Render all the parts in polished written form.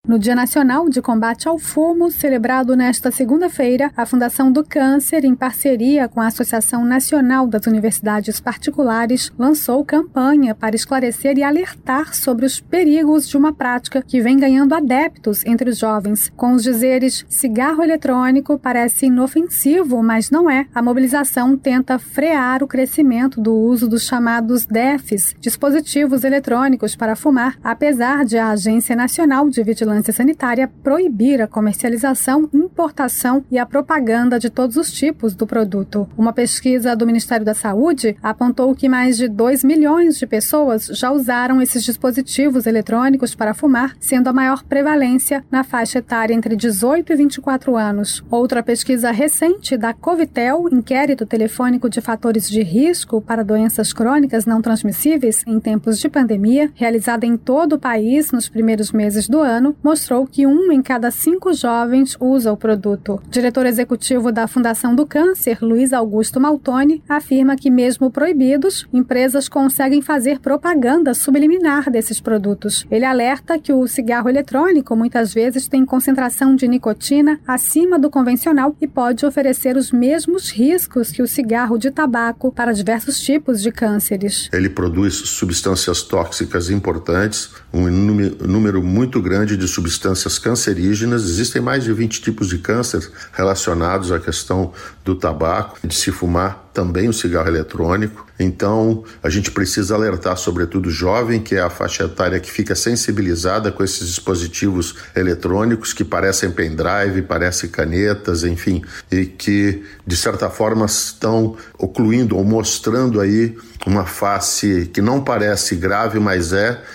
No Dia Nacional de Combate ao Fumo, celebrado nesta segunda-feira, a Fundação do Câncer, em parceria com a Associação Nacional das Universidades Particulares, lançou campanha para esclarecer e alertar sobre os perigos de uma prática que vem ganhando adeptos entre os jovens. Com os dizeres "cigarro eletrônico parece inofensivo, mas não é", a mobilização tenta frear o crescimento do uso dos chamados DEFs, dispositivos eletrônicos para fumar, apesar de a Agência Nacional de Vigilância Sanitária proibir a comercialização, importação e a propaganda de todos os tipos do produto. Uma pesquisa do Ministério da Saúde apontou que mais de 2 milhões de pessoas já usaram esses dispositivos eletrônicos para fumar, sendo a maior prevalência na faixa etária entre 18 e 24 anos. Outra pesquisa recente da Covitel, Inquérito Telefônico de Fatores de Risco para Doenças Crônicas Não Transmissíveis em Tempos de Pandemia, realizada em todo o país nos primeiros meses do ano, mostrou que 1 em cada 5 jovens usa o produto. O diretor executivo da Fundação do Câncer, Luiz Augusto Maltoni, afirma que mesmo proibidos, empresas conseguem fazer propaganda subliminar desses produtos. Ele alerta que o cigarro eletrônico muitas vezes tem concentração de nicotina acima do convencional e pode oferecer os mesmos riscos que o cigarro de tabaco para diversos tipos de cânceres. Ele produz substâncias tóxicas importantes, um número muito grande de substâncias cancerígenas. Existem mais de 20 tipos de câncer relacionados à questão do tabaco, de se fumar também o cigarro eletrônico. Então, a gente precisa alertar, sobretudo o jovem, que é a faixa etária que fica sensibilizada com esses dispositivos eletrônicos que parecem pendrive, parecem canetas, enfim, e que, de certa forma, estão ocluindo ou mostrando aí uma face que não parece grave, mas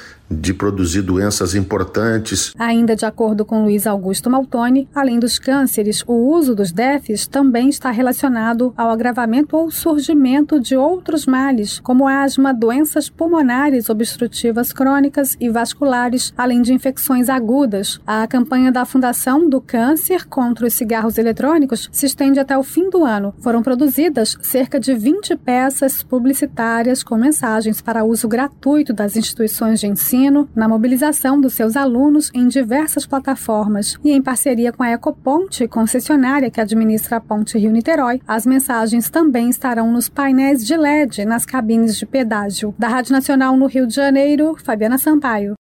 de produzir doenças importantes. Ainda de acordo com Luiz Augusto Maltoni, além dos cânceres, o uso dos DEFs também está relacionado ao agravamento ou surgimento de outros males, como asma, doenças pulmonares obstrutivas crônicas e vasculares, além de infecções agudas. A campanha da Fundação do Câncer contra os cigarros eletrônicos se estende até o fim do ano. Foram produzidas cerca de 20 peças publicitárias com mensagens para uso gratuito das instituições de ensino, na mobilização dos seus alunos em diversas plataformas e em parceria com a Ecoponte, concessionária que administra a Ponte Rio-Niterói. As mensagens também estarão nos painéis de LED nas cabines de pedágio. Da Rádio Nacional no Rio de Janeiro, Fabiana Sampaio.